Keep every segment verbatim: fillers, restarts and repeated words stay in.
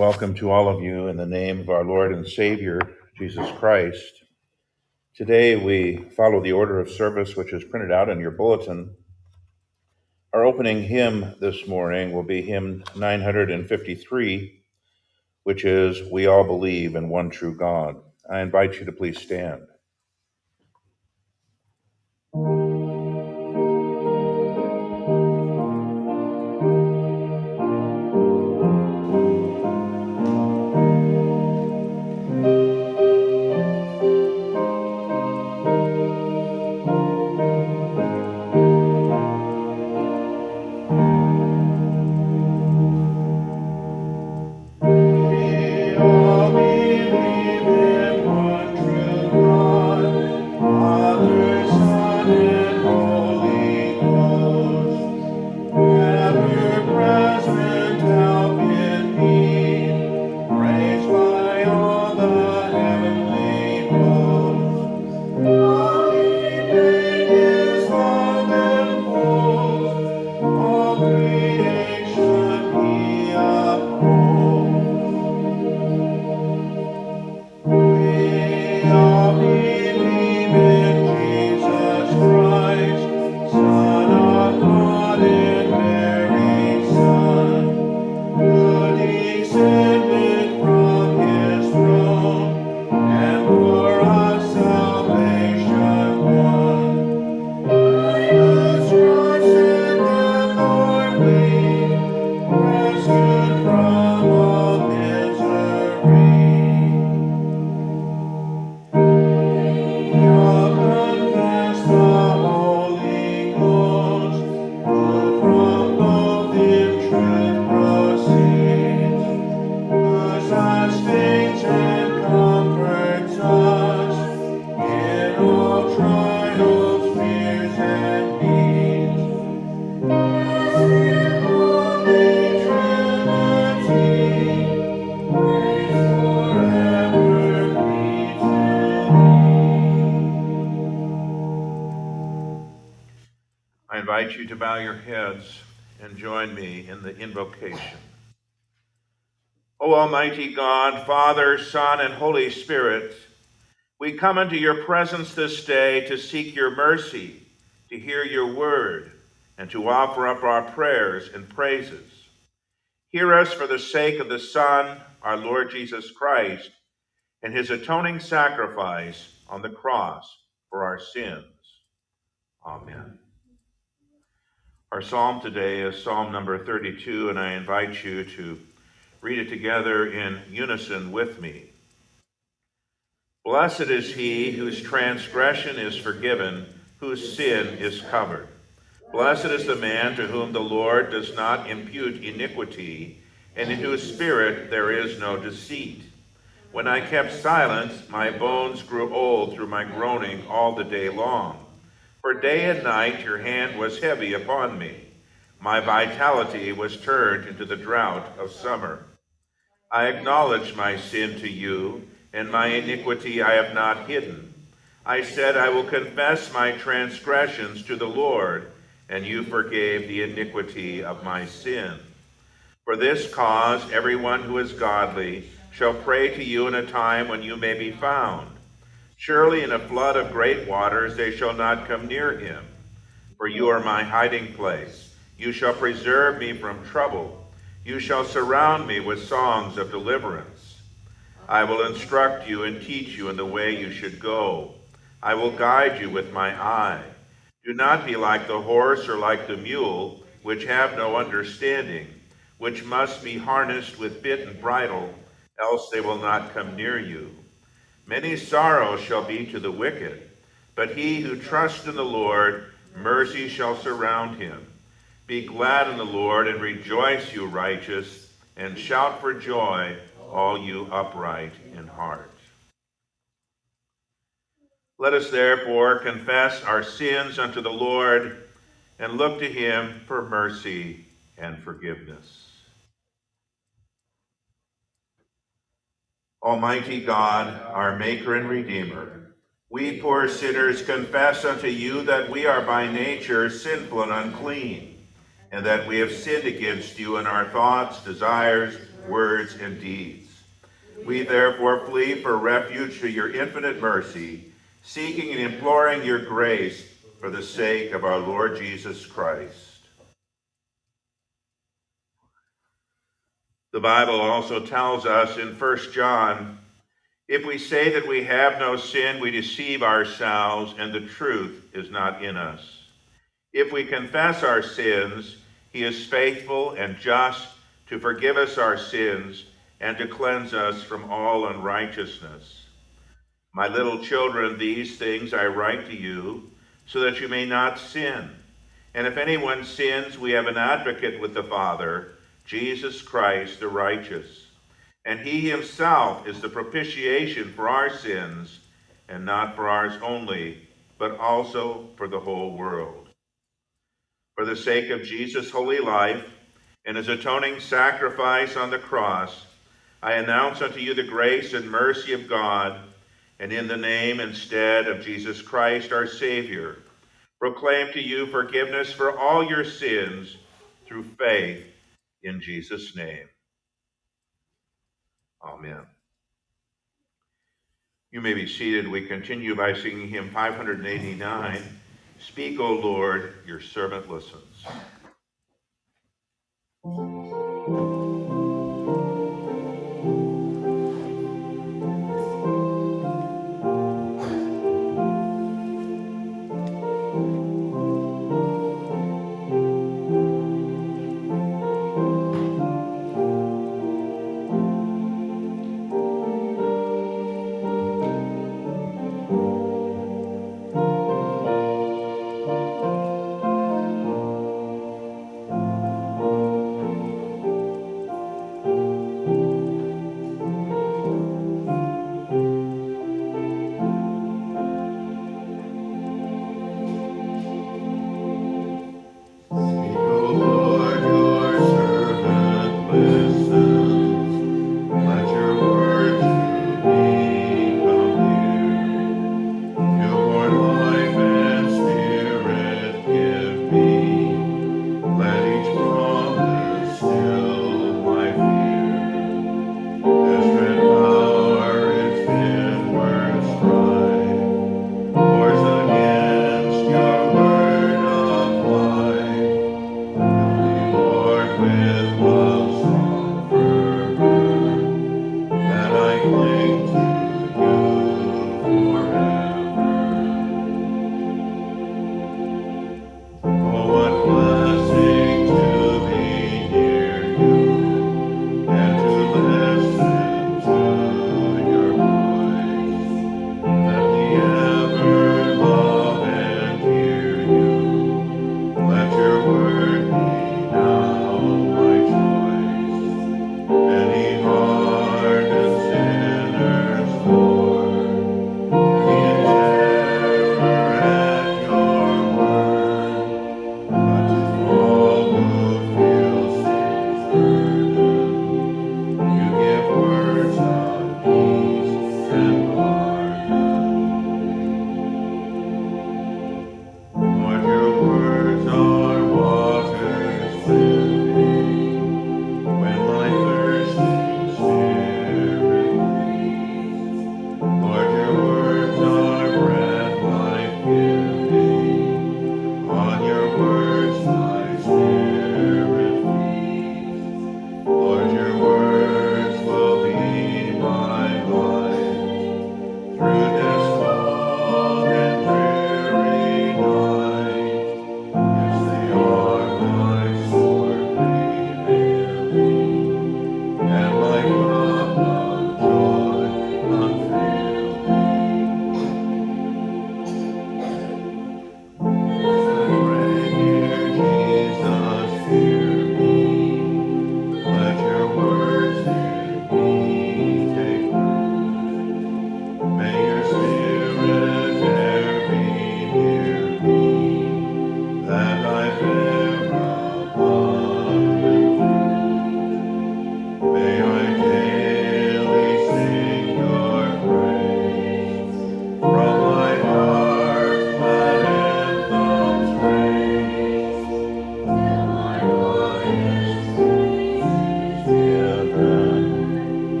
welcome to all of you in the name of our Lord and Savior, Jesus Christ. Today we follow the order of service which is printed out in your bulletin. Our opening hymn this morning will be hymn nine fifty-three, which is We All Believe in One True God. I invite you to please stand. I invite you to bow your heads and join me in the invocation. O Almighty God, Father, Son, and Holy Spirit, we come into your presence this day to seek your mercy, to hear your word, and to offer up our prayers and praises. Hear us for the sake of the Son, our Lord Jesus Christ, and his atoning sacrifice on the cross for our sins. Amen. Our psalm today is Psalm number thirty-two, and I invite you to read it together in unison with me. Blessed is he whose transgression is forgiven, whose sin is covered. Blessed is the man to whom the Lord does not impute iniquity, and in whose spirit there is no deceit. When I kept silence, my bones grew old through my groaning all the day long. For day and night your hand was heavy upon me. My vitality was turned into the drought of summer. I acknowledged my sin to you, and my iniquity I have not hidden. I said, I will confess my transgressions to the Lord, and you forgave the iniquity of my sin. For this cause, everyone who is godly shall pray to you in a time when you may be found. Surely in a flood of great waters they shall not come near him. For you are my hiding place. You shall preserve me from trouble. You shall surround me with songs of deliverance. I will instruct you and teach you in the way you should go. I will guide you with my eye. Do not be like the horse or like the mule, which have no understanding, which must be harnessed with bit and bridle, else they will not come near you. Many sorrows shall be to the wicked, but he who trusts in the Lord, mercy shall surround him. Be glad in the Lord and rejoice, you righteous, and shout for joy, all you upright in heart. Let us therefore confess our sins unto the Lord and look to him for mercy and forgiveness. Almighty God, our Maker and Redeemer, we poor sinners confess unto you that we are by nature sinful and unclean, and that we have sinned against you in our thoughts, desires, words, and deeds. We therefore flee for refuge to your infinite mercy, seeking and imploring your grace for the sake of our Lord Jesus Christ. The Bible also tells us in First John, if we say that we have no sin, we deceive ourselves, and the truth is not in us. If we confess our sins, he is faithful and just to forgive us our sins and to cleanse us from all unrighteousness. My little children, these things I write to you, so that you may not sin. And if anyone sins, we have an advocate with the Father, Jesus Christ the righteous. And he himself is the propitiation for our sins, and not for ours only, but also for the whole world. For the sake of Jesus' holy life and his atoning sacrifice on the cross, I announce unto you the grace and mercy of God, and in the name instead of Jesus Christ our Savior, proclaim to you forgiveness for all your sins through faith in Jesus' name. Amen. You may be seated. We continue by singing hymn five eighty-nine, Speak, O Lord, your servant listens.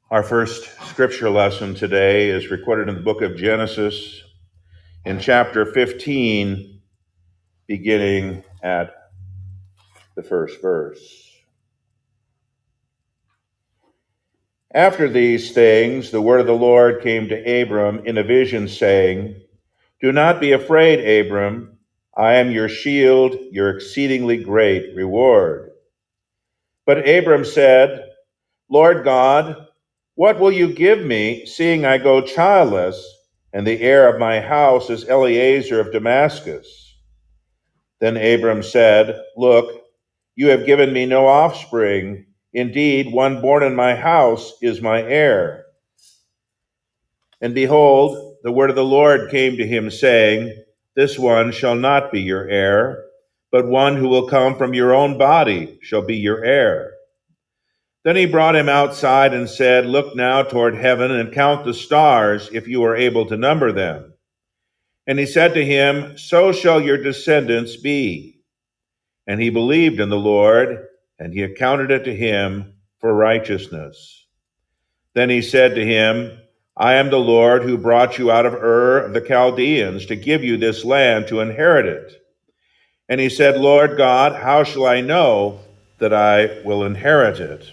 Our first scripture lesson today is recorded in the book of Genesis in chapter fifteen, beginning at the first verse. After these things, the word of the Lord came to Abram in a vision, saying, "Do not be afraid, Abram. I am your shield, your exceedingly great reward." But Abram said, "Lord God, what will you give me, seeing I go childless, and the heir of my house is Eliezer of Damascus?" Then Abram said, "Look, you have given me no offspring. Indeed, one born in my house is my heir." And behold, the word of the Lord came to him, saying, "This one shall not be your heir, but one who will come from your own body shall be your heir." Then he brought him outside and said, "Look now toward heaven and count the stars, if you are able to number them." And he said to him, "So shall your descendants be." And he believed in the Lord, and he accounted it to him for righteousness. Then he said to him, "I am the Lord who brought you out of Ur of the Chaldeans to give you this land to inherit it." And he said, "Lord God, how shall I know that I will inherit it?"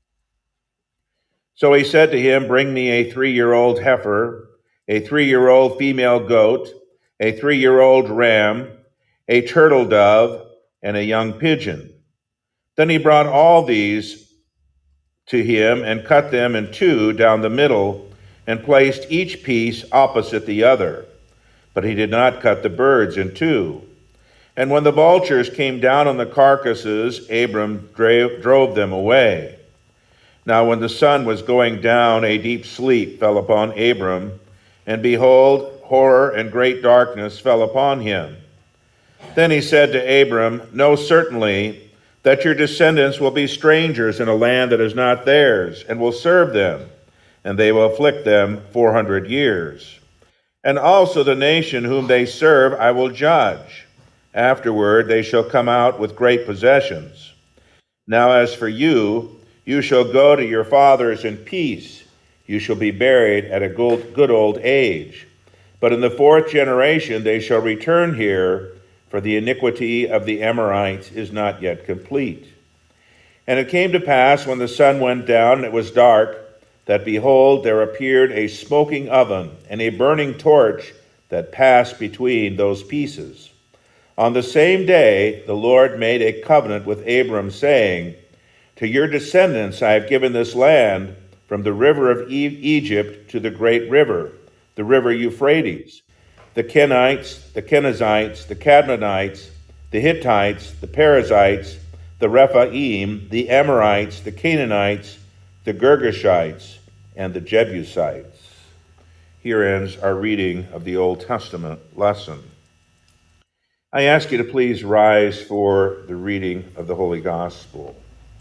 So he said to him, "Bring me a three-year-old heifer, a three-year-old female goat, a three-year-old ram, a turtle dove, and a young pigeon." Then he brought all these to him and cut them in two down the middle and placed each piece opposite the other. But he did not cut the birds in two. And when the vultures came down on the carcasses, Abram drove them away. Now when the sun was going down, a deep sleep fell upon Abram, and behold, horror and great darkness fell upon him. Then he said to Abram, "Know certainly that your descendants will be strangers in a land that is not theirs, and will serve them, and they will afflict them four hundred years. And also the nation whom they serve I will judge. Afterward they shall come out with great possessions. Now as for you, you shall go to your fathers in peace. You shall be buried at a good old age. But in the fourth generation they shall return here, for the iniquity of the Amorites is not yet complete." And it came to pass, when the sun went down and it was dark, that behold, there appeared a smoking oven and a burning torch that passed between those pieces. On the same day the Lord made a covenant with Abram, saying, "To your descendants I have given this land, from the river of e- Egypt to the great river, the river Euphrates, the Kenites, the Kenizzites, the Cadmonites, the Hittites, the Perizzites, the Rephaim, the Amorites, the Canaanites, the Girgashites, and the Jebusites." Here ends our reading of the Old Testament lesson. I ask you to please rise for the reading of the Holy Gospel.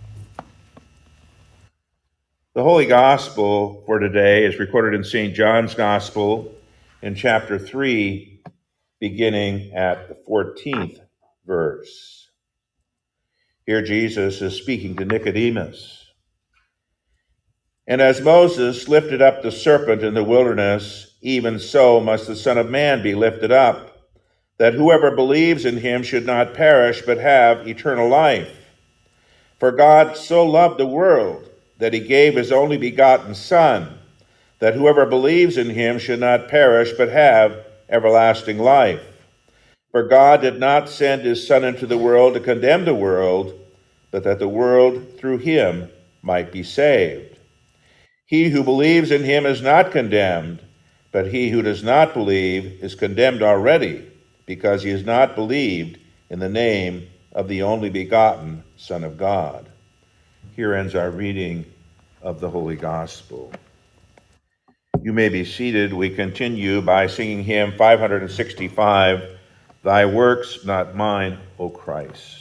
The Holy Gospel for today is recorded in Saint John's Gospel in chapter three, beginning at the fourteenth verse. Here Jesus is speaking to Nicodemus. "And as Moses lifted up the serpent in the wilderness, even so must the Son of Man be lifted up, that whoever believes in him should not perish but have eternal life. For God so loved the world that he gave his only begotten Son, that whoever believes in him should not perish but have everlasting life. For God did not send his Son into the world to condemn the world, but that the world through him might be saved. He who believes in him is not condemned, but he who does not believe is condemned already, because he has not believed in the name of the only begotten Son of God." Here ends our reading of the Holy Gospel. You may be seated. We continue by singing hymn five sixty-five, "Thy works, not mine, O Christ."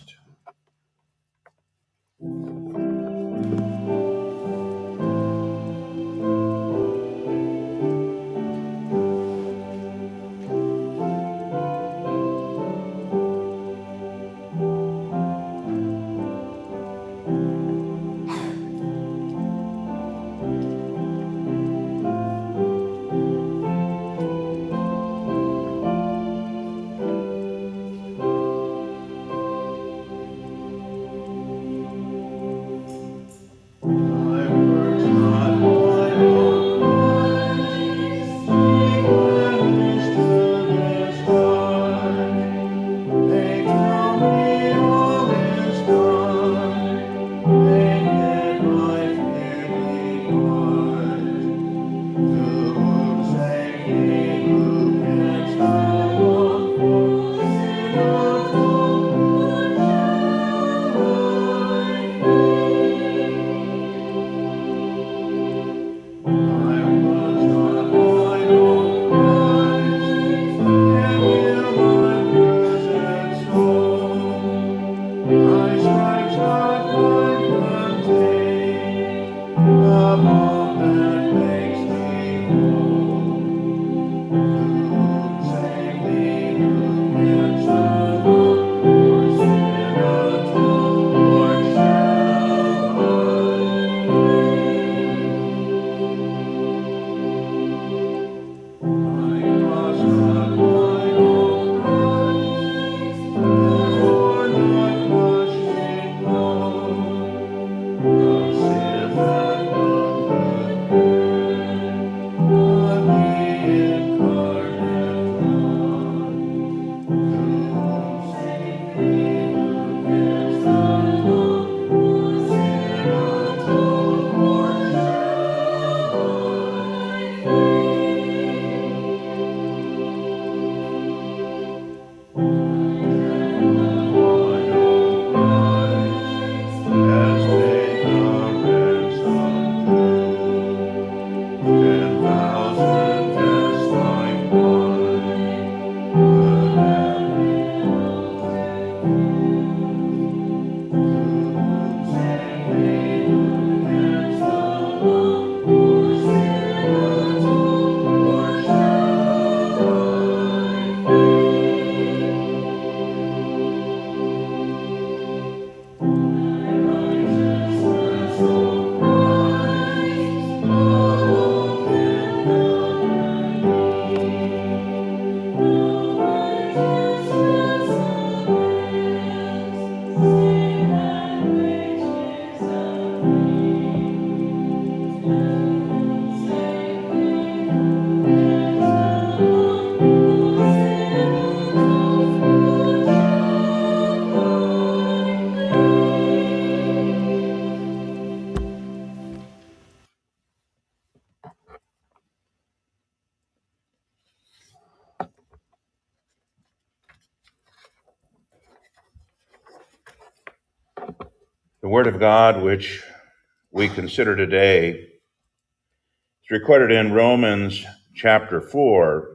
The Word of God, which we consider today, is recorded in Romans chapter four,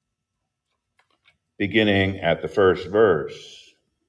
beginning at the first verse.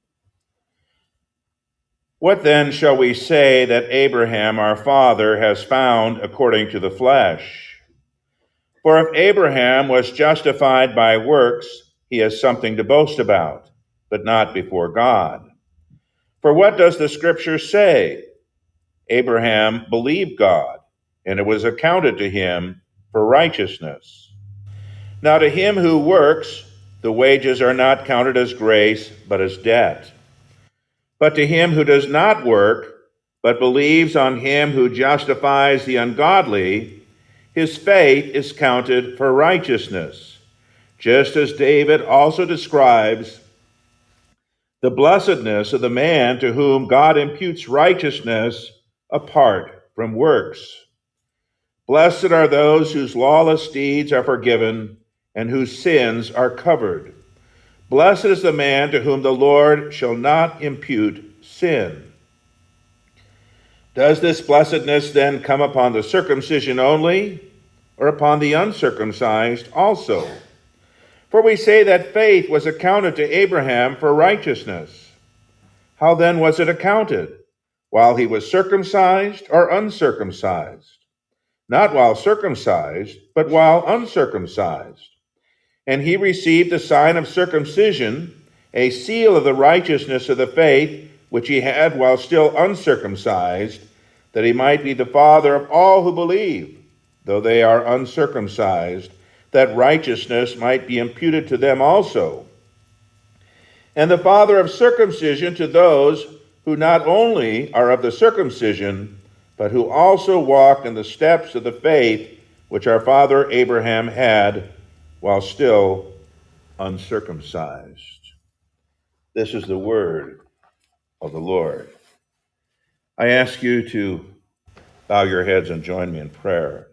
What then shall we say that Abraham our father has found according to the flesh? For if Abraham was justified by works, he has something to boast about, but not before God. For what does the Scripture say? Abraham believed God, and it was accounted to him for righteousness. Now to him who works, the wages are not counted as grace, but as debt. But to him who does not work, but believes on him who justifies the ungodly, his faith is counted for righteousness. Just as David also describes the blessedness of the man to whom God imputes righteousness apart from works. Blessed are those whose lawless deeds are forgiven and whose sins are covered. Blessed is the man to whom the Lord shall not impute sin. Does this blessedness then come upon the circumcision only, or upon the uncircumcised also? For we say that faith was accounted to Abraham for righteousness. How then was it accounted? While he was circumcised or uncircumcised? Not while circumcised, but while uncircumcised. And he received the sign of circumcision, a seal of the righteousness of the faith which he had while still uncircumcised, that he might be the father of all who believe, though they are uncircumcised, that righteousness might be imputed to them also. And the father of circumcision to those who not only are of the circumcision, but who also walk in the steps of the faith which our father Abraham had while still uncircumcised. This is the word of the Lord. I ask you to bow your heads and join me in prayer.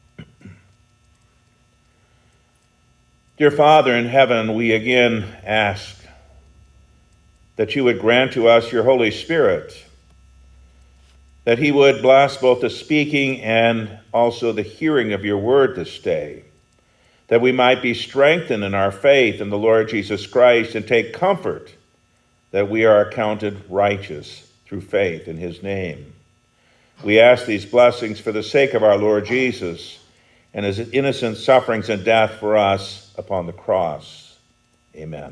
Dear Father in heaven, we again ask that you would grant to us your Holy Spirit, that he would bless both the speaking and also the hearing of your word this day, that we might be strengthened in our faith in the Lord Jesus Christ and take comfort that we are accounted righteous through faith in his name. We ask these blessings for the sake of our Lord Jesus and his innocent sufferings and death for us upon the cross. Amen.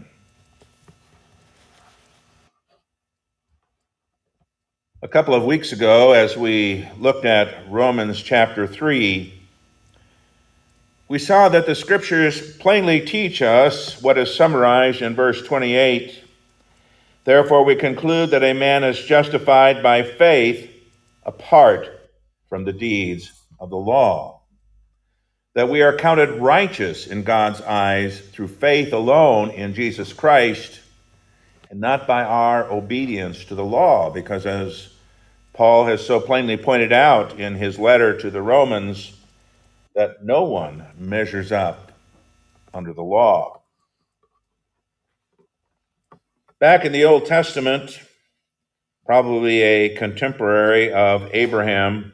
A couple of weeks ago, as we looked at Romans chapter three, we saw that the scriptures plainly teach us what is summarized in verse twenty-eight. Therefore, we conclude that a man is justified by faith apart from the deeds of the law. That we are counted righteous in God's eyes through faith alone in Jesus Christ, and not by our obedience to the law, because as Paul has so plainly pointed out in his letter to the Romans, that no one measures up under the law. Back in the Old Testament, probably a contemporary of Abraham,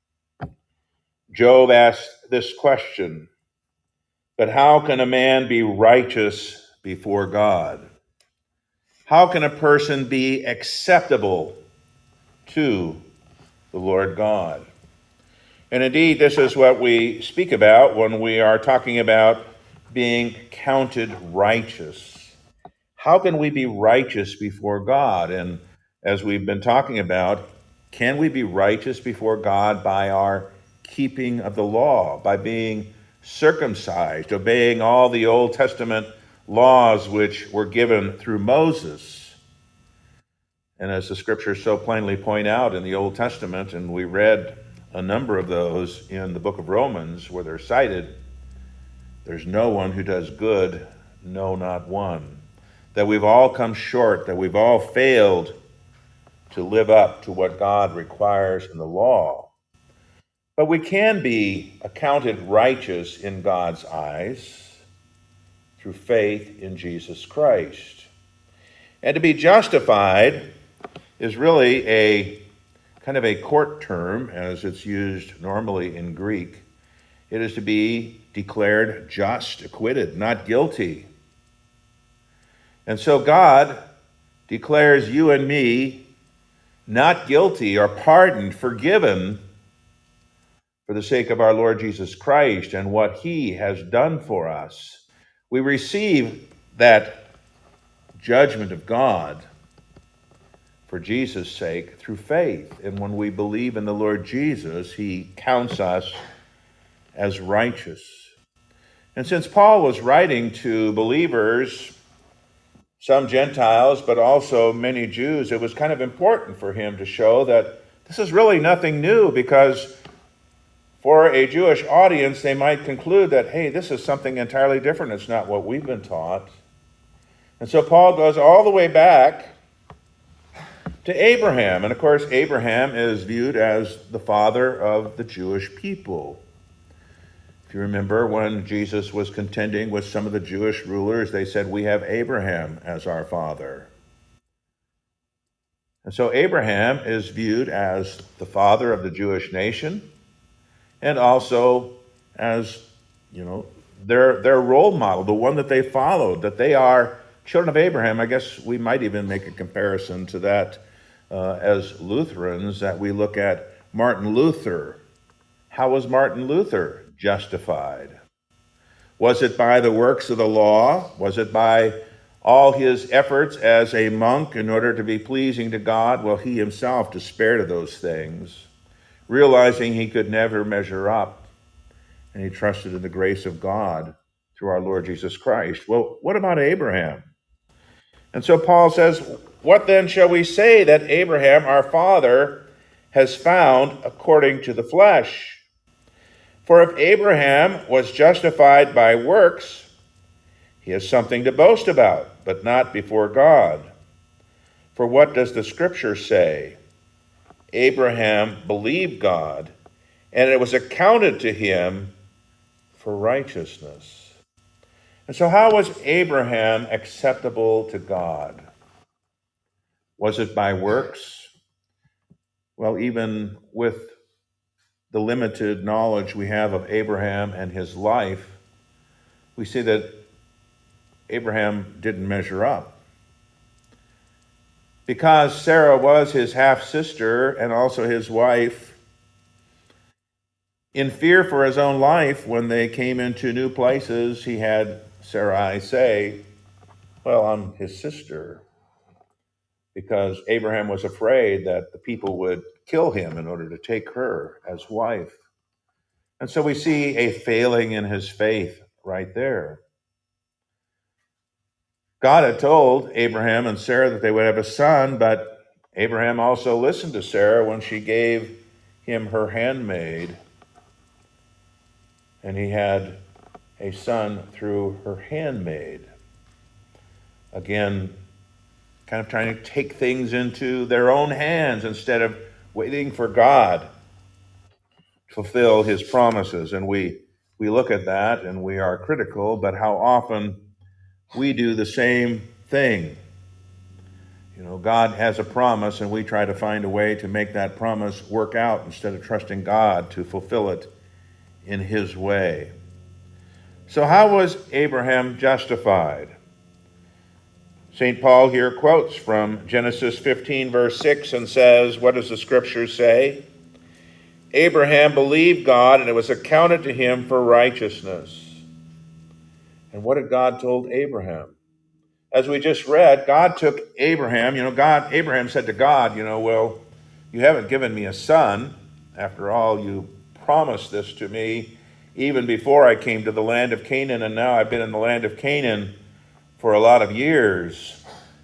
Job asked this question, but how can a man be righteous before God? How can a person be acceptable to the Lord God? And indeed, this is what we speak about when we are talking about being counted righteous. How can we be righteous before God? And as we've been talking about, can we be righteous before God by our keeping of the law, by being circumcised, obeying all the Old Testament laws which were given through Moses? And as the scriptures so plainly point out in the Old Testament, and we read a number of those in the book of Romans where they're cited, there's no one who does good, no, not one. That we've all come short, that we've all failed to live up to what God requires in the law. But we can be accounted righteous in God's eyes through faith in Jesus Christ. And to be justified is really a kind of a court term as it's used normally in Greek. It is to be declared just, acquitted, not guilty. And so God declares you and me not guilty or pardoned, forgiven for the sake of our Lord Jesus Christ and what he has done for us. We receive that judgment of God for Jesus' sake through faith. And when we believe in the Lord Jesus, he counts us as righteous. And since Paul was writing to believers, some Gentiles, but also many Jews, it was kind of important for him to show that this is really nothing new, because for a Jewish audience, they might conclude that, hey, this is something entirely different. It's not what we've been taught. And so Paul goes all the way back to Abraham. And of course, Abraham is viewed as the father of the Jewish people. If you remember, when Jesus was contending with some of the Jewish rulers, they said, we have Abraham as our father. And so Abraham is viewed as the father of the Jewish nation, and also as, you know, their their role model, the one that they followed, that they are children of Abraham. I guess we might even make a comparison to that uh, as Lutherans, that we look at Martin Luther. How was Martin Luther justified? Was it by the works of the law? Was it by all his efforts as a monk in order to be pleasing to God? Well, he himself despaired of those things, realizing he could never measure up, and he trusted in the grace of God through our Lord Jesus Christ. Well, what about Abraham? And so Paul says, what then shall we say that Abraham, our father, has found according to the flesh? For if Abraham was justified by works, he has something to boast about, but not before God. For what does the scripture say? Abraham believed God, and it was accounted to him for righteousness. And so how was Abraham acceptable to God? Was it by works? Well, even with the limited knowledge we have of Abraham and his life, we see that Abraham didn't measure up. Because Sarah was his half-sister and also his wife, in fear for his own life, when they came into new places, he had Sarai say, well, I'm his sister, because Abraham was afraid that the people would kill him in order to take her as wife. And so we see a failing in his faith right there. God had told Abraham and Sarah that they would have a son, but Abraham also listened to Sarah when she gave him her handmaid, and he had a son through her handmaid. Again, kind of trying to take things into their own hands instead of waiting for God to fulfill his promises. And we we look at that and we are critical, but how often we do the same thing. You know, God has a promise, and we try to find a way to make that promise work out instead of trusting God to fulfill it in his way. So how was Abraham justified? Saint Paul here quotes from Genesis fifteen, verse six, and says, what does the scripture say? Abraham believed God, and it was accounted to him for righteousness. And what did God told Abraham? As we just read, God took Abraham, you know, God, Abraham said to God, you know, well, you haven't given me a son. After all, you promised this to me even before I came to the land of Canaan, and now I've been in the land of Canaan for a lot of years,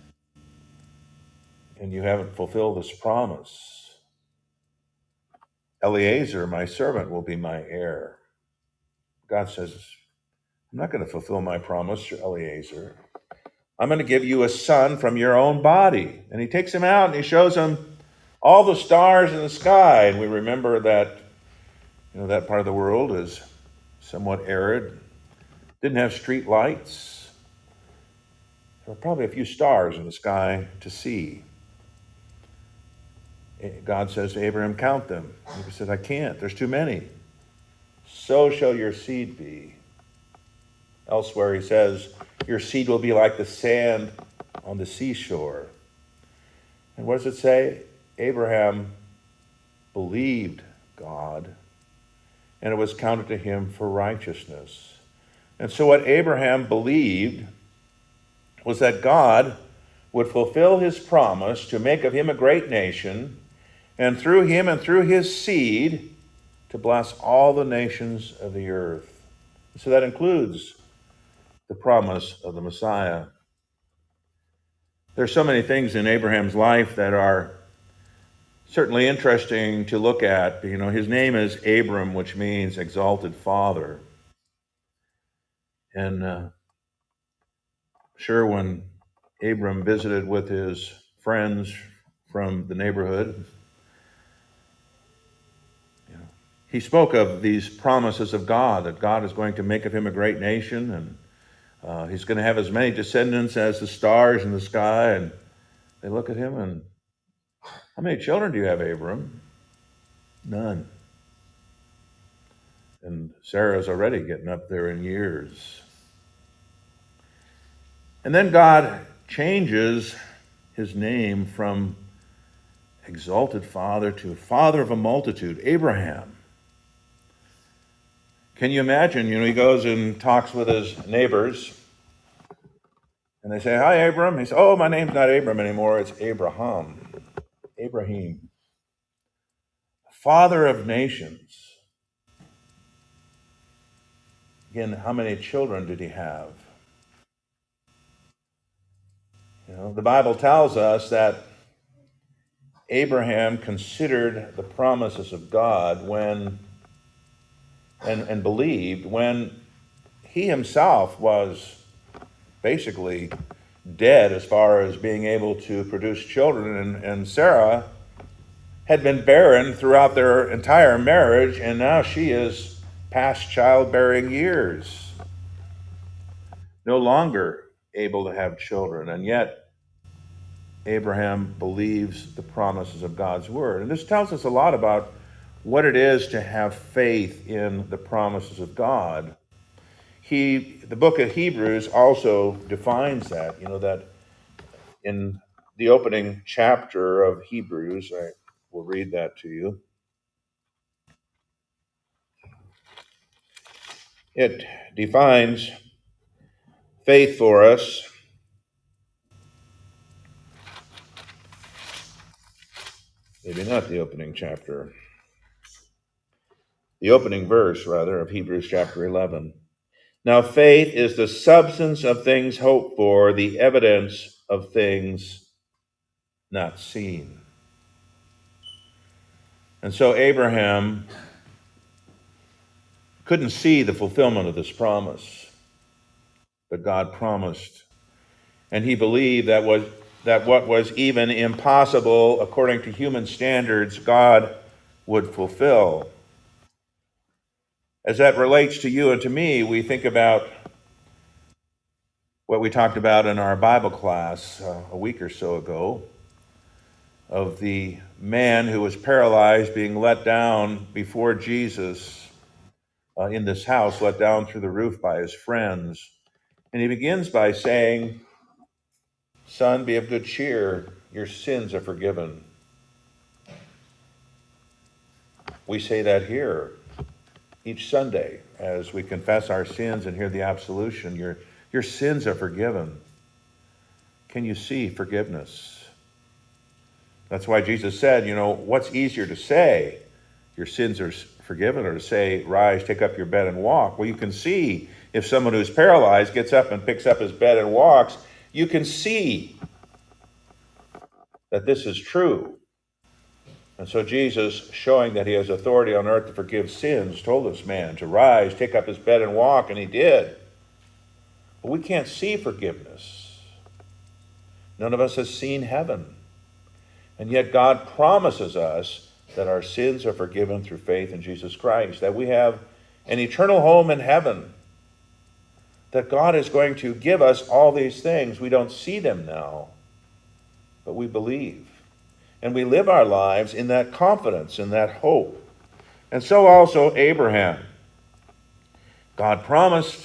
and you haven't fulfilled this promise. Eliezer, my servant, will be my heir. God says, I'm not going to fulfill my promise to Eliezer. I'm going to give you a son from your own body. And he takes him out and he shows him all the stars in the sky. And we remember that, you know, that part of the world is somewhat arid, didn't have street lights. There were probably a few stars in the sky to see. God says to Abraham, count them. He says, I can't. There's too many. So shall your seed be. Elsewhere he says, your seed will be like the sand on the seashore. And what does it say? Abraham believed God, and it was counted to him for righteousness. And so what Abraham believed was that God would fulfill his promise to make of him a great nation, and through him and through his seed to bless all the nations of the earth. So that includes the promise of the Messiah. There's so many things in Abraham's life that are certainly interesting to look at. You know, his name is Abram, which means exalted father. And uh, sure, when Abram visited with his friends from the neighborhood, you know, he spoke of these promises of God, that God is going to make of him a great nation, and uh, he's going to have as many descendants as the stars in the sky. And they look at him and, how many children do you have, Abram? None. And Sarah's already getting up there in years. And then God changes his name from exalted father to father of a multitude, Abraham. Can you imagine? You know, he goes and talks with his neighbors, and they say, hi, Abram. He says, oh, my name's not Abram anymore. It's Abraham. Abraham. Father of nations. Again, how many children did he have? You know, the Bible tells us that Abraham considered the promises of God when and, and believed when he himself was basically dead as far as being able to produce children. And, and Sarah had been barren throughout their entire marriage, and now she is past childbearing years, no longer able to have children. And yet Abraham believes the promises of God's word. And this tells us a lot about what it is to have faith in the promises of God. He, the book of Hebrews also defines that, you know, that in the opening chapter of Hebrews, I will read that to you. It defines faith for us. Maybe not the opening chapter. The opening verse, rather, of Hebrews chapter eleven. Now faith is the substance of things hoped for, the evidence of things not seen. And so Abraham couldn't see the fulfillment of this promise, but God promised. And he believed that was that what was even impossible according to human standards, God would fulfill. As that relates to you and to me, we think about what we talked about in our Bible class uh, a week or so ago, of the man who was paralyzed being let down before Jesus uh, in this house, let down through the roof by his friends. And he begins by saying, son, be of good cheer, your sins are forgiven. We say that here each Sunday as we confess our sins and hear the absolution. Your, your sins are forgiven. Can you see forgiveness? That's why Jesus said, you know, what's easier to say, your sins are forgiven, or to say, rise, take up your bed and walk? Well, you can see if someone who's paralyzed gets up and picks up his bed and walks, you can see that this is true. And so Jesus, showing that he has authority on earth to forgive sins, told this man to rise, take up his bed and walk, and he did. But we can't see forgiveness. None of us has seen heaven. And yet God promises us that our sins are forgiven through faith in Jesus Christ, that we have an eternal home in heaven, that God is going to give us all these things. We don't see them now, but we believe. And we live our lives in that confidence, in that hope. And so also Abraham. God promised.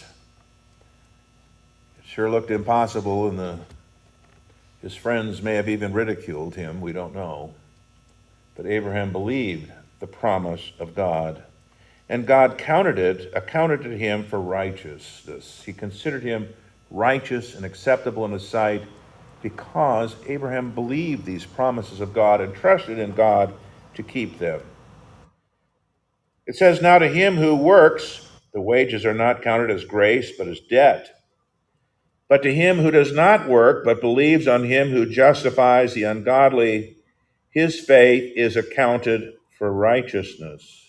It sure looked impossible, and the, his friends may have even ridiculed him. We don't know. But Abraham believed the promise of God. And God counted it, accounted to him for righteousness. He considered him righteous and acceptable in his sight because Abraham believed these promises of God and trusted in God to keep them. It says, now to him who works, the wages are not counted as grace, but as debt. But to him who does not work, but believes on him who justifies the ungodly, his faith is accounted for righteousness.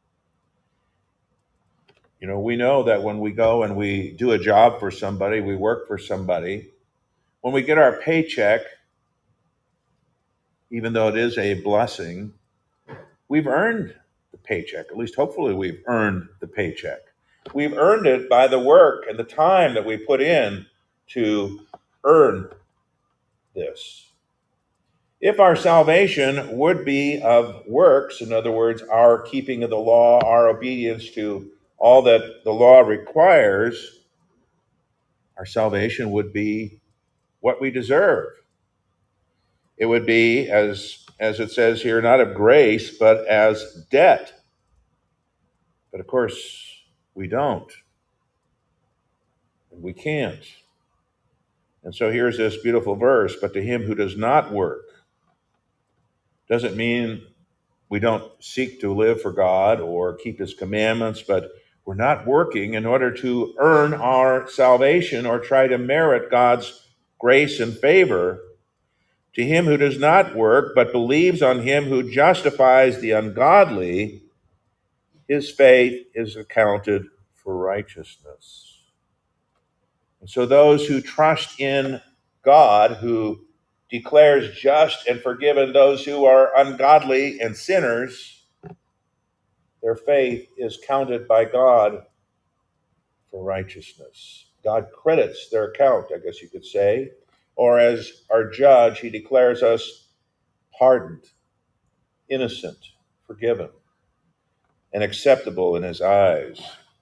You know, we know that when we go and we do a job for somebody, we work for somebody, when we get our paycheck, even though it is a blessing, we've earned the paycheck. At least hopefully we've earned the paycheck. We've earned it by the work and the time that we put in to earn this. If our salvation would be of works, in other words, our keeping of the law, our obedience to all that the law requires, our salvation would be what we deserve. It would be, as, as it says here, not of grace, but as debt. But of course, we don't. And we can't. And so here's this beautiful verse, but to him who does not work, doesn't mean we don't seek to live for God or keep his commandments, but we're not working in order to earn our salvation or try to merit God's grace and favor. To him who does not work, but believes on him who justifies the ungodly, his faith is accounted for righteousness. And so those who trust in God, who declares just and forgiven those who are ungodly and sinners, their faith is counted by God for righteousness. God credits their account, I guess you could say, or as our judge, he declares us pardoned, innocent, forgiven, and acceptable in his eyes.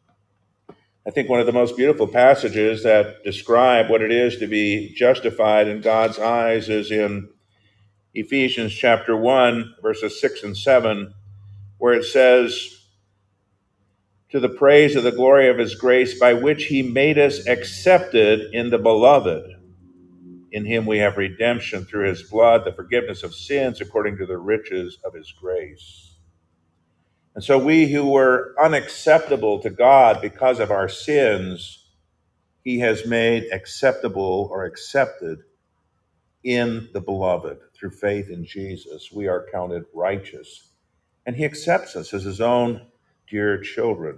I think one of the most beautiful passages that describe what it is to be justified in God's eyes is in Ephesians chapter one, verses six and seven, where it says, to the praise of the glory of his grace, by which he made us accepted in the beloved. In him we have redemption through his blood, the forgiveness of sins according to the riches of his grace. And so we who were unacceptable to God because of our sins, he has made acceptable or accepted in the beloved. Through faith in Jesus, we are counted righteous. And he accepts us as his own dear children.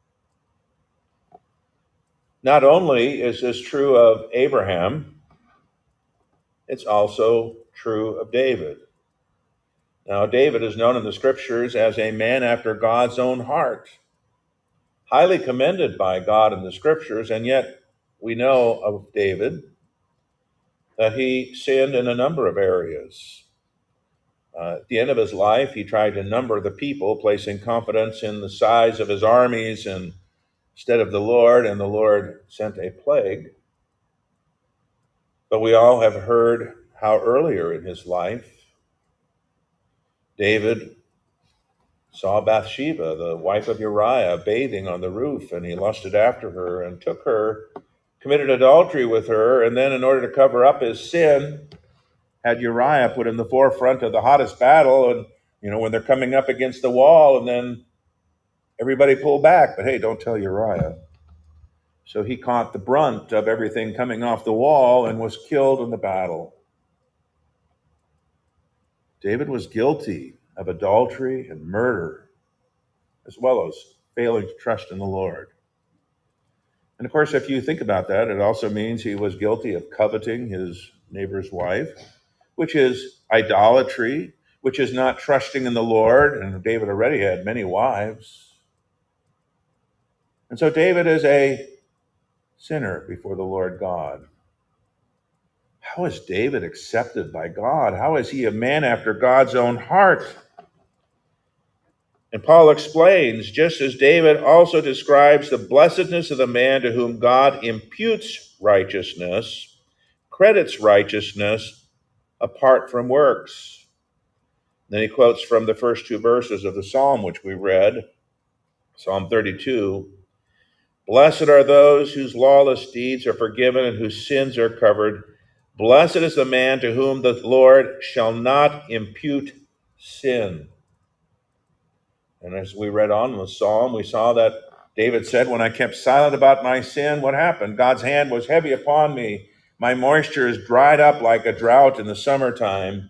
Not only is this true of Abraham, it's also true of David. Now, David is known in the scriptures as a man after God's own heart, highly commended by God in the scriptures, and yet we know of David that he sinned in a number of areas. Uh, at the end of his life, he tried to number the people, placing confidence in the size of his armies and instead of the Lord, and the Lord sent a plague. But we all have heard how earlier in his life, David saw Bathsheba, the wife of Uriah, bathing on the roof, and he lusted after her and took her, committed adultery with her, and then in order to cover up his sin, had Uriah put in the forefront of the hottest battle, and you know, when they're coming up against the wall, and then everybody pulled back, but hey, don't tell Uriah. So he caught the brunt of everything coming off the wall and was killed in the battle. David was guilty of adultery and murder, as well as failing to trust in the Lord. And of course, if you think about that, it also means he was guilty of coveting his neighbor's wife, which is idolatry, which is not trusting in the Lord. And David already had many wives. And so David is a sinner before the Lord God. how is David accepted by God? How is he a man after God's own heart? And Paul explains, just as David also describes the blessedness of the man to whom God imputes righteousness, credits righteousness apart from works. Then he quotes from the first two verses of the psalm which we read, Psalm thirty-two. Blessed are those whose lawless deeds are forgiven and whose sins are covered. Blessed is the man to whom the Lord shall not impute sin. And as we read on in the psalm, we saw that David said, when I kept silent about my sin, what happened? God's hand was heavy upon me. My moisture is dried up like a drought in the summertime.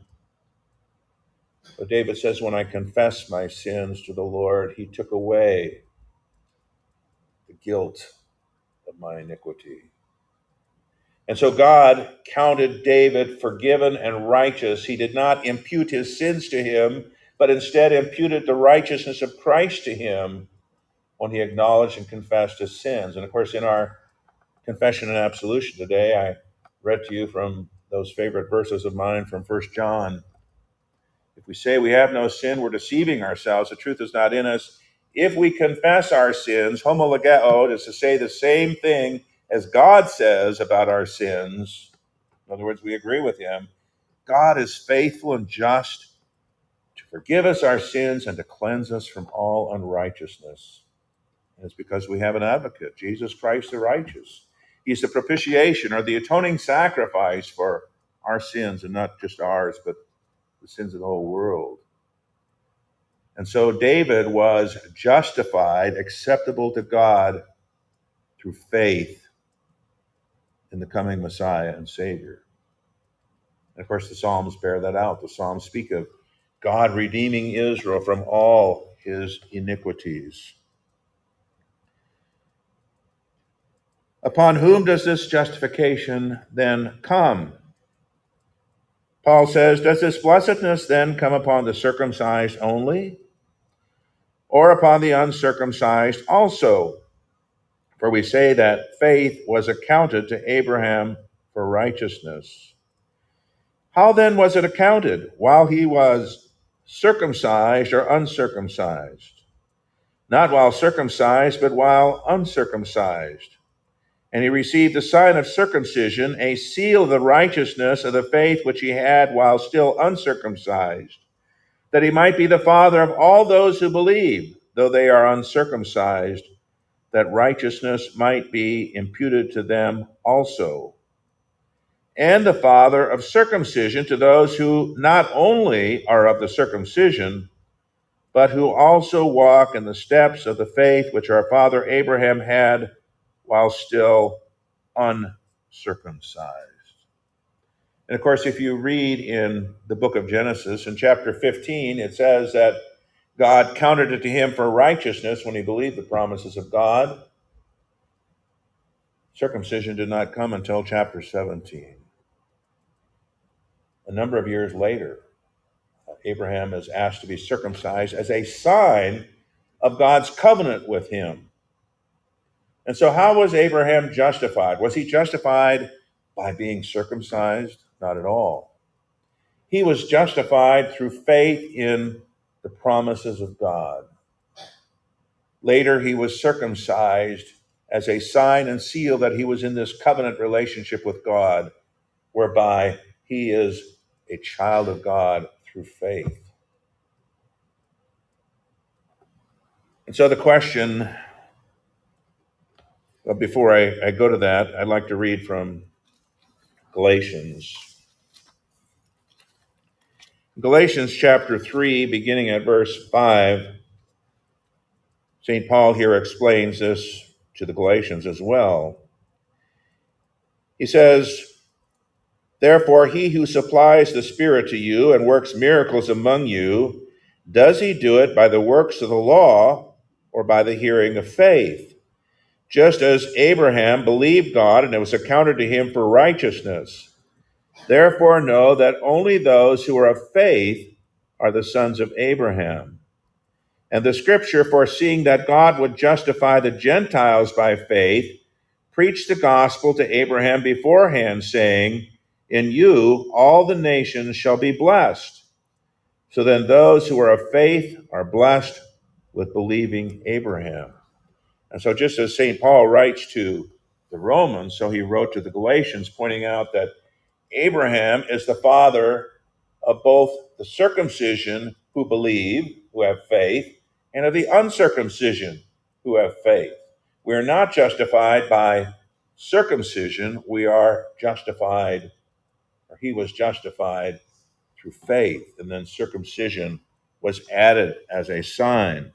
But David says, when I confessed my sins to the Lord, he took away the guilt of my iniquity. And so God counted David forgiven and righteous. He did not impute his sins to him, but instead imputed the righteousness of Christ to him when he acknowledged and confessed his sins. And of course, in our confession and absolution today, I read to you from those favorite verses of mine from First John. If we say we have no sin, we're deceiving ourselves. The truth is not in us. If we confess our sins, homologeo, is to say the same thing as God says about our sins. In other words, we agree with him. God is faithful and just to forgive us our sins and to cleanse us from all unrighteousness. And it's because we have an advocate, Jesus Christ the righteous. He's the propitiation or the atoning sacrifice for our sins, and not just ours, but the sins of the whole world. And so David was justified, acceptable to God through faith in the coming Messiah and Savior. And of course, the Psalms bear that out. The Psalms speak of God redeeming Israel from all his iniquities. Upon whom does this justification then come? Paul says, does this blessedness then come upon the circumcised only, or upon the uncircumcised also? For we say that faith was accounted to Abraham for righteousness. How then was it accounted? While he was circumcised or uncircumcised? Not while circumcised, but while uncircumcised. And he received the sign of circumcision, a seal of the righteousness of the faith which he had while still uncircumcised, that he might be the father of all those who believe, though they are uncircumcised, that righteousness might be imputed to them also. And the father of circumcision to those who not only are of the circumcision, but who also walk in the steps of the faith which our father Abraham had while still uncircumcised. And of course, if you read in the book of Genesis, in chapter fifteen, it says that God counted it to him for righteousness when he believed the promises of God. Circumcision did not come until chapter seventeen. A number of years later, Abraham is asked to be circumcised as a sign of God's covenant with him. And so how was Abraham justified? Was he justified by being circumcised? Not at all. He was justified through faith in the promises of God. Later, he was circumcised as a sign and seal that he was in this covenant relationship with God, whereby he is a child of God through faith. And so the question, well, before I, I go to that, I'd like to read from Galatians. Galatians chapter three, beginning at verse five, Saint Paul here explains this to the Galatians as well. He says, therefore, he who supplies the Spirit to you and works miracles among you, does he do it by the works of the law or by the hearing of faith? Just as Abraham believed God and it was accounted to him for righteousness. Therefore, know that only those who are of faith are the sons of Abraham. And the scripture, foreseeing that God would justify the Gentiles by faith, preached the gospel to Abraham beforehand, saying, In you all the nations shall be blessed. So then those who are of faith are blessed with believing Abraham. And so just as Saint Paul writes to the Romans, so he wrote to the Galatians, pointing out that Abraham is the father of both the circumcision who believe, who have faith, and of the uncircumcision who have faith. We are not justified by circumcision, we are justified, or he was justified through faith, and then circumcision was added as a sign.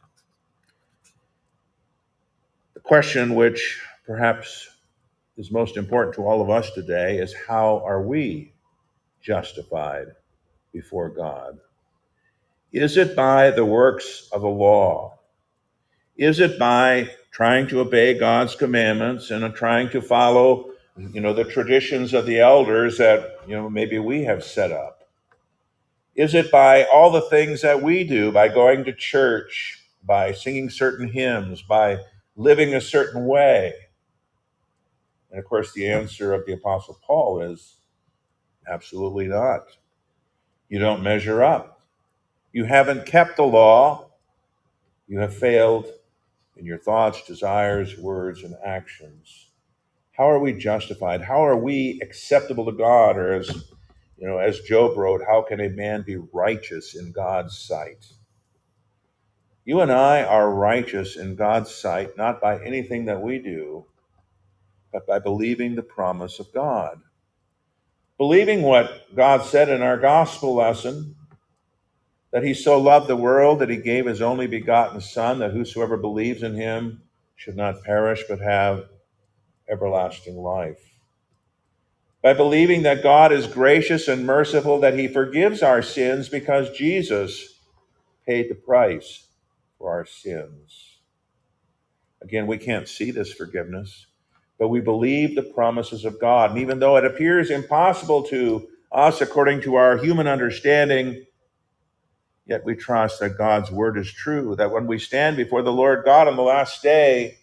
The question which perhaps is most important to all of us today is, how are we justified before God? Is it by the works of the law? Is it by trying to obey God's commandments and trying to follow, you know, the traditions of the elders that, you know, maybe we have set up? Is it by all the things that we do, by going to church, by singing certain hymns, by living a certain way? And of course, the answer of the Apostle Paul is absolutely not. You don't measure up. You haven't kept the law. You have failed in your thoughts, desires, words, and actions. How are we justified? How are we acceptable to God? Or as you know, as Job wrote, how can a man be righteous in God's sight? You and I are righteous in God's sight, not by anything that we do, but by believing the promise of God. Believing what God said in our gospel lesson, that he so loved the world that he gave his only begotten Son, that whosoever believes in him should not perish but have everlasting life. By believing that God is gracious and merciful, that he forgives our sins because Jesus paid the price for our sins. Again, we can't see this forgiveness, but we believe the promises of God. And even though it appears impossible to us according to our human understanding, yet we trust that God's word is true, that when we stand before the Lord God on the last day,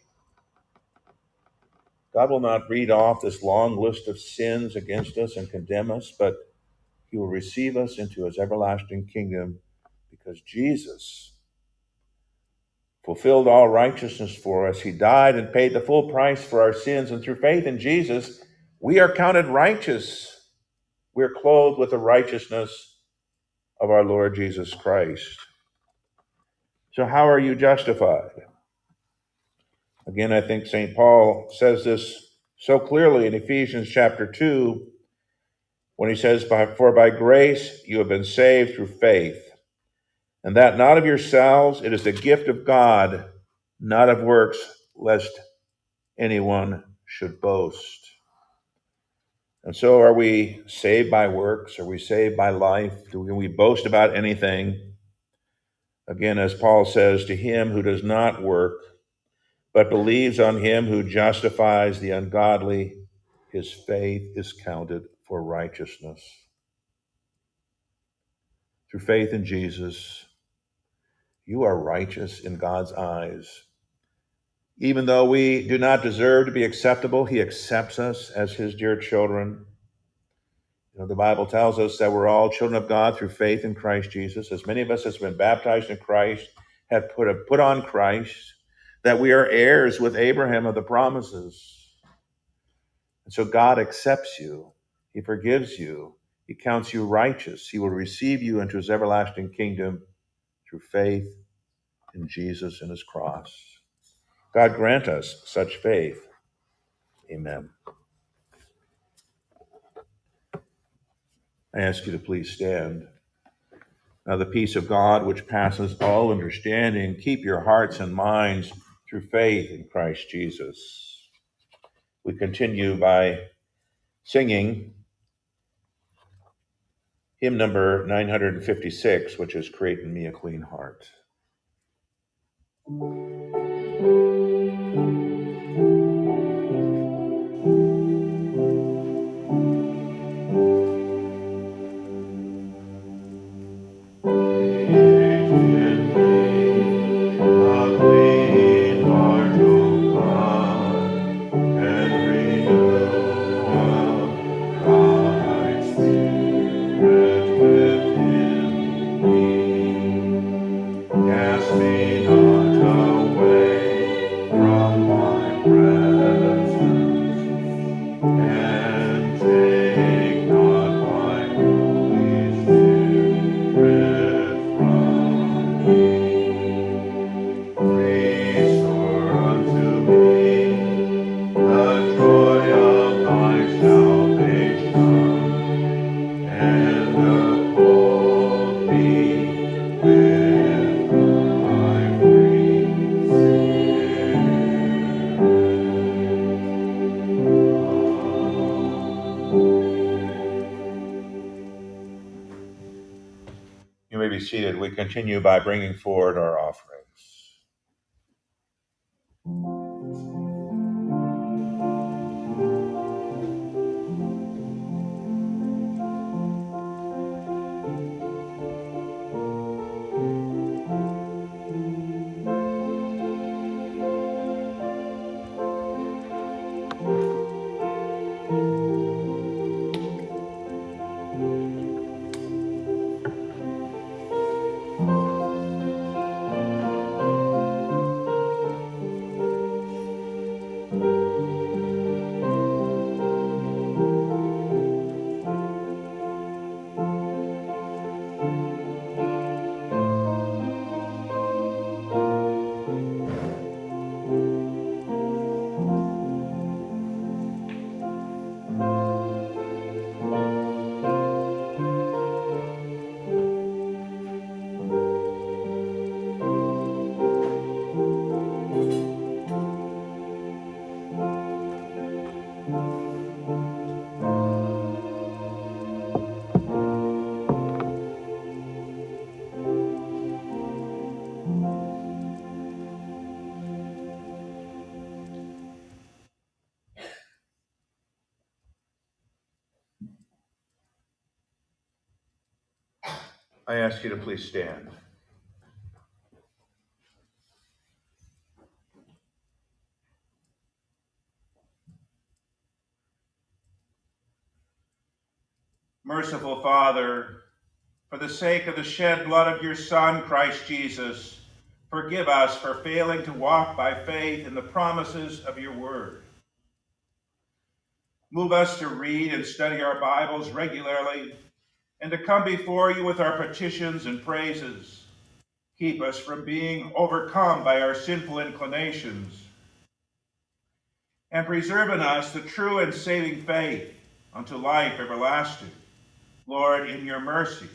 God will not read off this long list of sins against us and condemn us, but he will receive us into his everlasting kingdom because Jesus fulfilled all righteousness for us. He died and paid the full price for our sins, and through faith in Jesus, we are counted righteous. We're clothed with the righteousness of our Lord Jesus Christ. So how are you justified? Again, I think Saint Paul says this so clearly in Ephesians chapter two, when he says, "For by grace you have been saved through faith, and that not of yourselves, it is the gift of God, not of works, lest anyone should boast." And so are we saved by works? Are we saved by life? Do we boast about anything? Again, as Paul says, to him who does not work, but believes on him who justifies the ungodly, his faith is counted for righteousness. Through faith in Jesus, you are righteous in God's eyes. Even though we do not deserve to be acceptable, he accepts us as his dear children. You know, the Bible tells us that we're all children of God through faith in Christ Jesus. As many of us as have been baptized in Christ have put, have put on Christ, that we are heirs with Abraham of the promises. And so God accepts you. He forgives you. He counts you righteous. He will receive you into his everlasting kingdom through faith in Jesus and his cross. God grant us such faith. Amen. I ask you to please stand. Now the peace of God, which passes all understanding, keep your hearts and minds through faith in Christ Jesus. We continue by singing hymn number nine fifty-six, which is "Create in Me a Clean Heart." You may be seated. We continue by bringing forward our offerings. I ask you to please stand. Merciful Father, for the sake of the shed blood of your Son, Christ Jesus, forgive us for failing to walk by faith in the promises of your word. Move us to read and study our Bibles regularly and to come before you with our petitions and praises. Keep us from being overcome by our sinful inclinations, and preserve in us the true and saving faith unto life everlasting. Lord, in your mercy.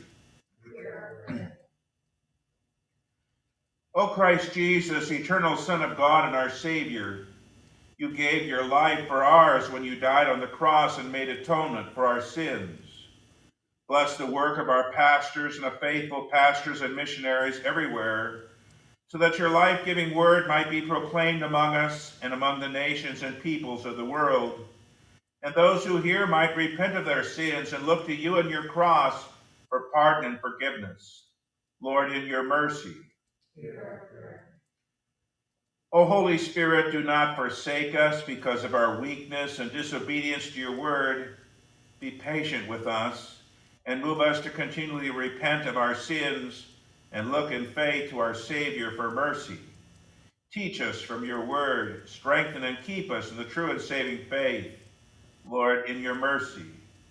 O Christ Jesus, eternal Son of God and our Savior, you gave your life for ours when you died on the cross and made atonement for our sins. Bless the work of our pastors and the faithful pastors and missionaries everywhere, so that your life-giving word might be proclaimed among us and among the nations and peoples of the world, and those who hear might repent of their sins and look to you and your cross for pardon and forgiveness. Lord, in your mercy. O Holy Spirit, do not forsake us because of our weakness and disobedience to your word. Be patient with us and move us to continually repent of our sins and look in faith to our Savior for mercy. Teach us from your word, strengthen and keep us in the true and saving faith. Lord, in your mercy.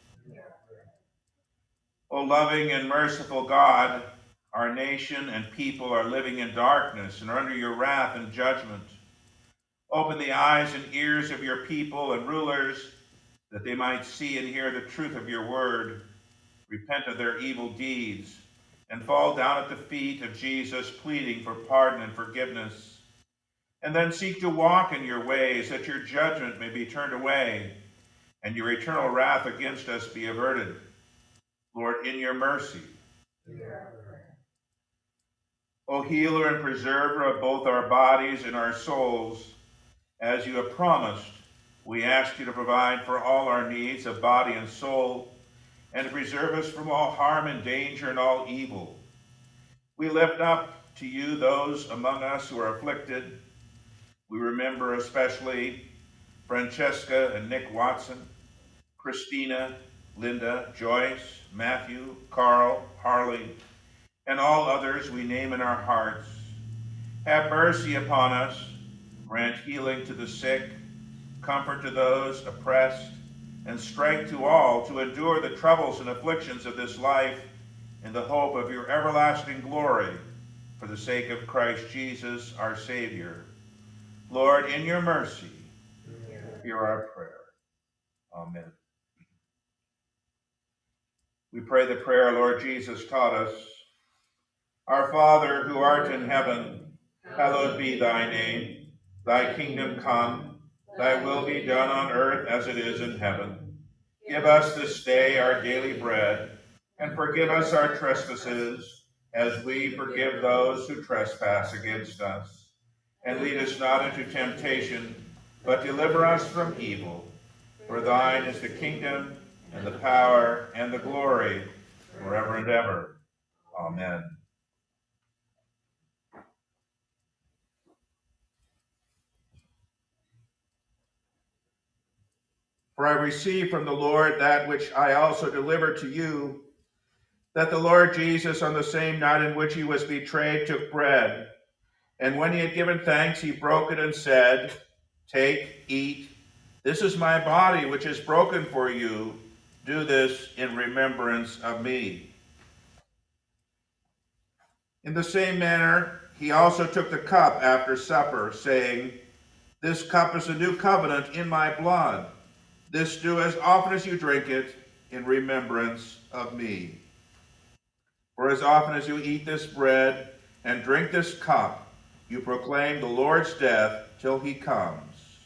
O loving and merciful God, our nation and people are living in darkness and are under your wrath and judgment. Open the eyes and ears of your people and rulers, that they might see and hear the truth of your word, repent of their evil deeds, and fall down at the feet of Jesus, pleading for pardon and forgiveness, and then seek to walk in your ways, that your judgment may be turned away, and your eternal wrath against us be averted. Lord, in your mercy. O healer and preserver of both our bodies and our souls, as you have promised, we ask you to provide for all our needs of body and soul, and to preserve us from all harm and danger and all evil. We lift up to you those among us who are afflicted. We remember especially Francesca and Nick Watson, Christina, Linda, Joyce, Matthew, Carl, Harley, and all others we name in our hearts. Have mercy upon us. Grant healing to the sick, comfort to those oppressed, and strength to all to endure the troubles and afflictions of this life in the hope of your everlasting glory, for the sake of Christ Jesus, our Savior. Lord, in your mercy, hear our prayer. Amen. We pray the prayer Lord Jesus taught us. Our Father, who art in heaven, hallowed be thy name. Thy kingdom come, thy will be done on earth as it is in heaven. Give us this day our daily bread, and forgive us our trespasses, as we forgive those who trespass against us. And lead us not into temptation, but deliver us from evil. For thine is the kingdom, and the power, and the glory, forever and ever. Amen. For I received from the Lord that which I also delivered to you, that the Lord Jesus, on the same night in which he was betrayed, took bread. And when he had given thanks, he broke it and said, "Take, eat. This is my body, which is broken for you. Do this in remembrance of me." In the same manner, he also took the cup after supper, saying, "This cup is the new covenant in my blood. This do as often as you drink it in remembrance of me. For as often as you eat this bread and drink this cup, you proclaim the Lord's death till he comes."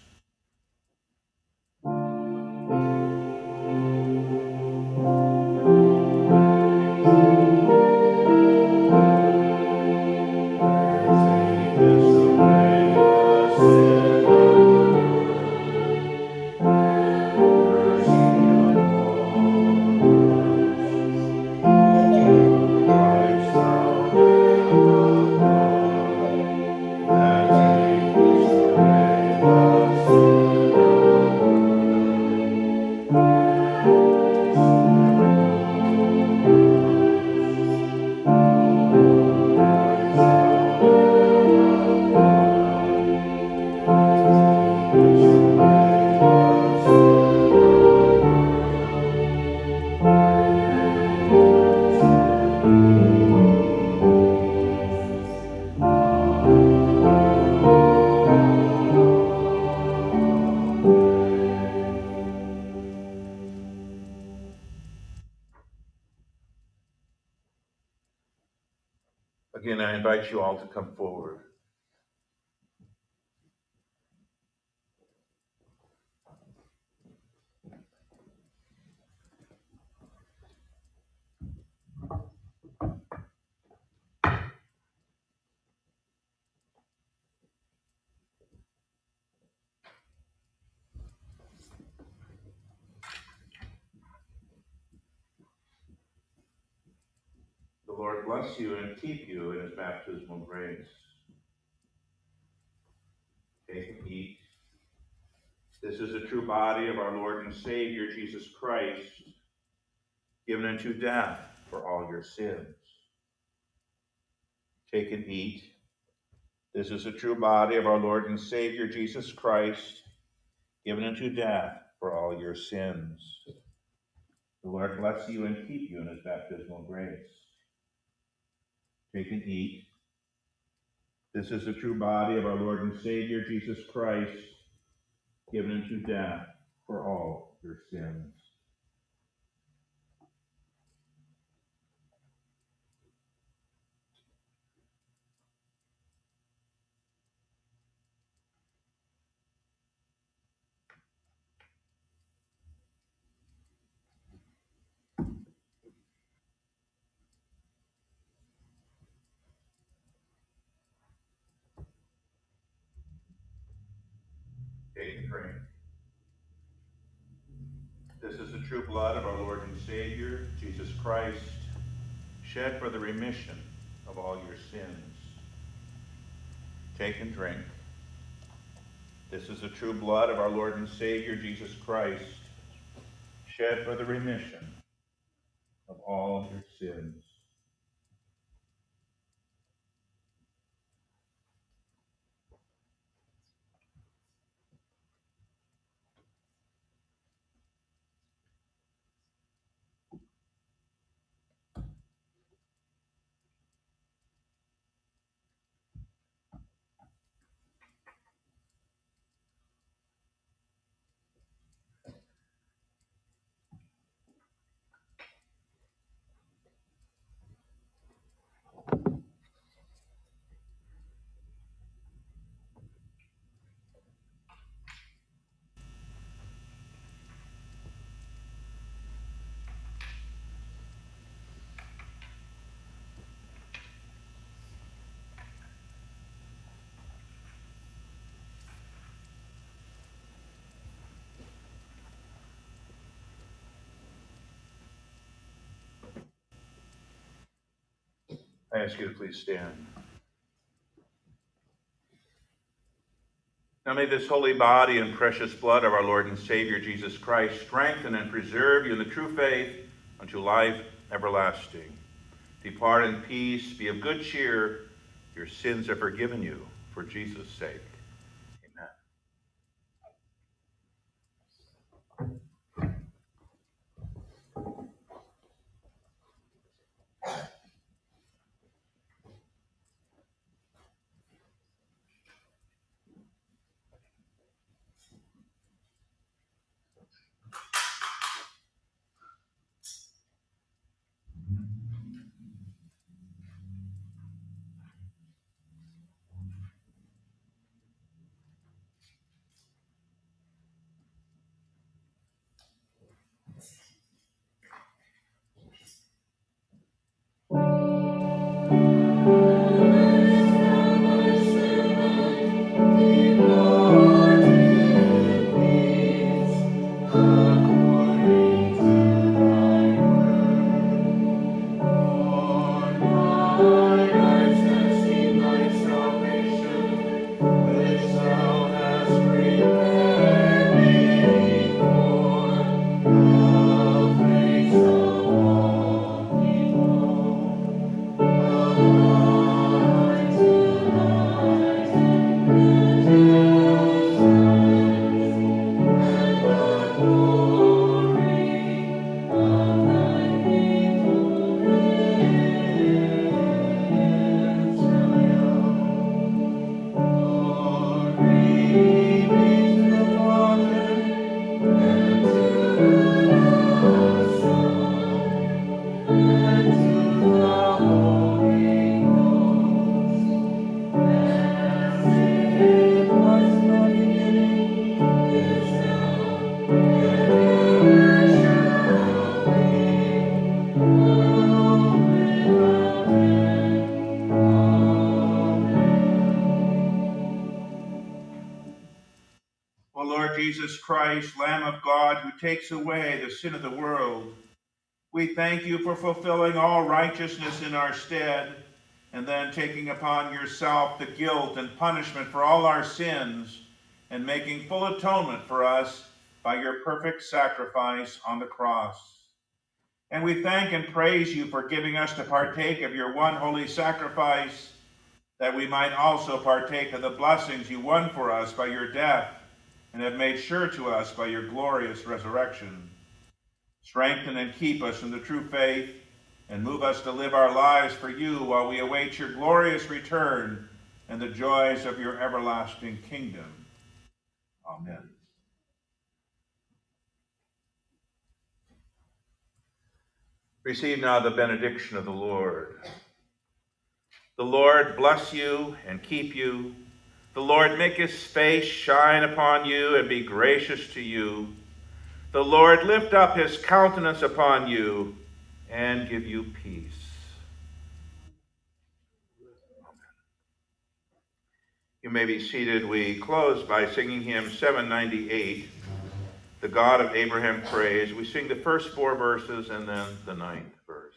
Again, I invite you all to come forward. The Lord bless you and keep you in his baptismal grace. Take and eat. This is the true body of our Lord and Savior, Jesus Christ, given unto death for all your sins. Take and eat. This is the true body of our Lord and Savior, Jesus Christ, given unto death for all your sins. The Lord bless you and keep you in his baptismal grace. Take and eat. This is the true body of our Lord and Savior, Jesus Christ, given unto death for all your sins. Take and drink. This is the true blood of our Lord and Savior, Jesus Christ, shed for the remission of all your sins. Take and drink. This is the true blood of our Lord and Savior, Jesus Christ, shed for the remission of all your sins. I ask you to please stand. Now may this holy body and precious blood of our Lord and Savior Jesus Christ strengthen and preserve you in the true faith unto life everlasting. Depart in peace, be of good cheer. Your sins are forgiven you for Jesus' sake. Amen. O Lord Jesus Christ, Lamb of God, who takes away the sin of the world, we thank you for fulfilling all righteousness in our stead, and then taking upon yourself the guilt and punishment for all our sins, and making full atonement for us by your perfect sacrifice on the cross. And we thank and praise you for giving us to partake of your one holy sacrifice, that we might also partake of the blessings you won for us by your death, and have made sure to us by your glorious resurrection. Strengthen and keep us in the true faith, and move us to live our lives for you while we await your glorious return and the joys of your everlasting kingdom. Amen. Receive now the benediction of the Lord. The Lord bless you and keep you. The Lord make his face shine upon you and be gracious to you. The Lord lift up his countenance upon you and give you peace. You may be seated. We close by singing hymn seven ninety-eight, The God of Abraham Praise. We sing the first four verses and then the ninth verse.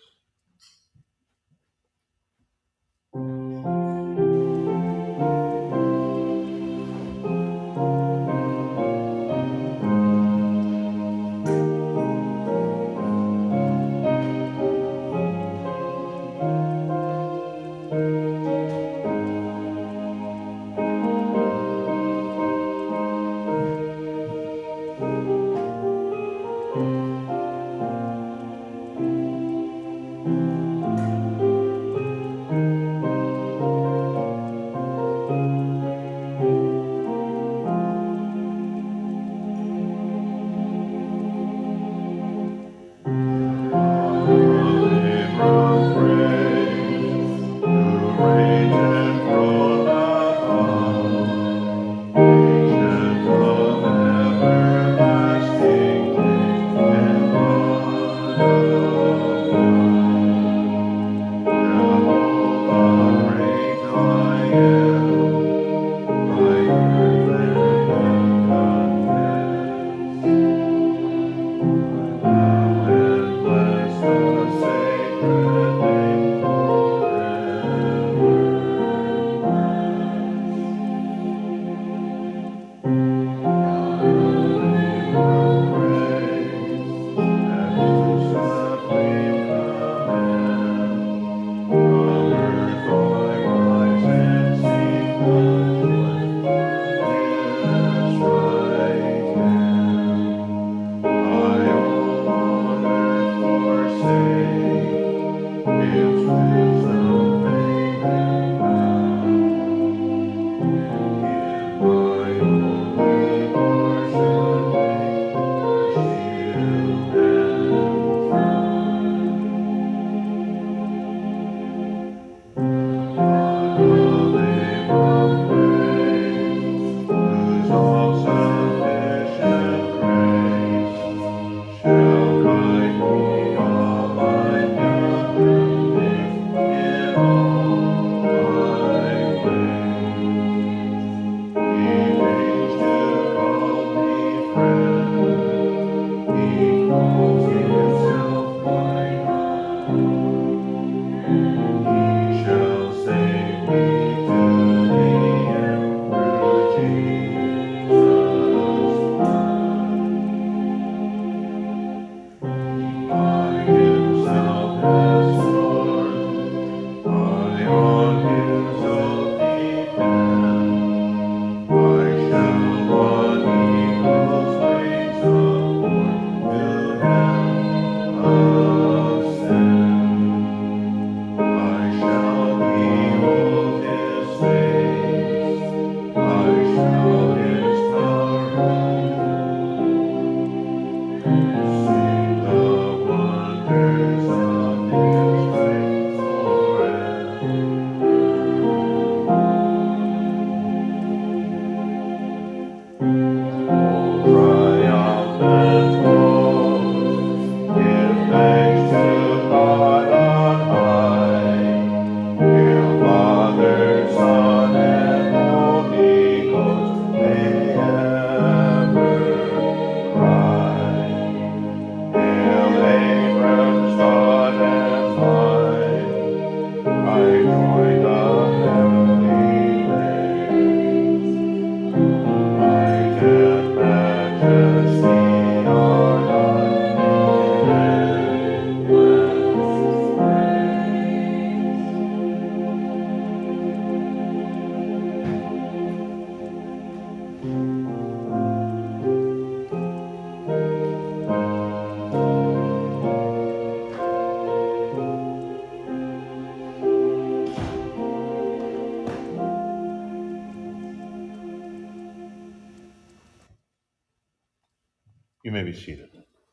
You may be seated.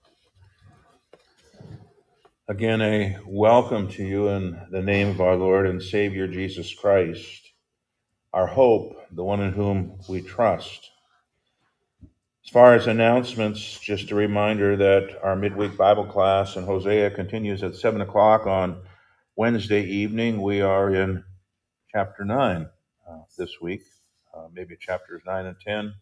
Again, a welcome to you in the name of our Lord and Savior Jesus Christ, our hope, the one in whom we trust. As far as announcements, just a reminder that our midweek Bible class in Hosea continues at seven o'clock on Wednesday evening. We are in chapter nine uh, this week, uh, maybe chapters nine and ten.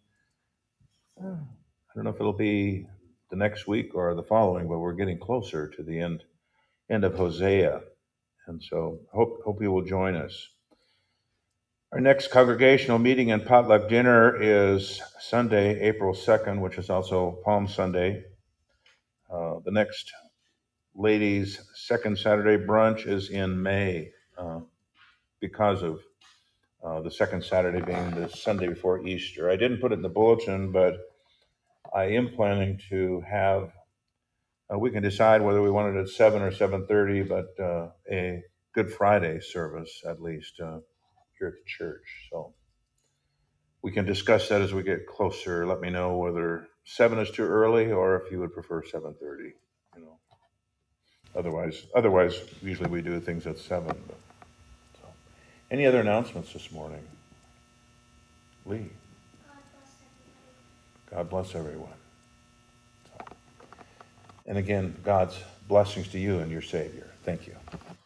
I don't know if it'll be the next week or the following, but we're getting closer to the end end of Hosea. And so hope hope you will join us. Our next congregational meeting and potluck dinner is Sunday, April second, which is also Palm Sunday. Uh, the next ladies' second Saturday brunch is in May uh, because of uh, the second Saturday being the Sunday before Easter. I didn't put it in the bulletin, but I am planning to have, uh, we can decide whether we want it at seven or seven thirty, but uh, a Good Friday service at least uh, here at the church. So we can discuss that as we get closer. Let me know whether seven is too early or if you would prefer seven thirty. You know, otherwise, otherwise, usually we do things at seven. But, so. Any other announcements this morning? Lee. God bless everyone. So. And again, God's blessings to you and your Savior. Thank you.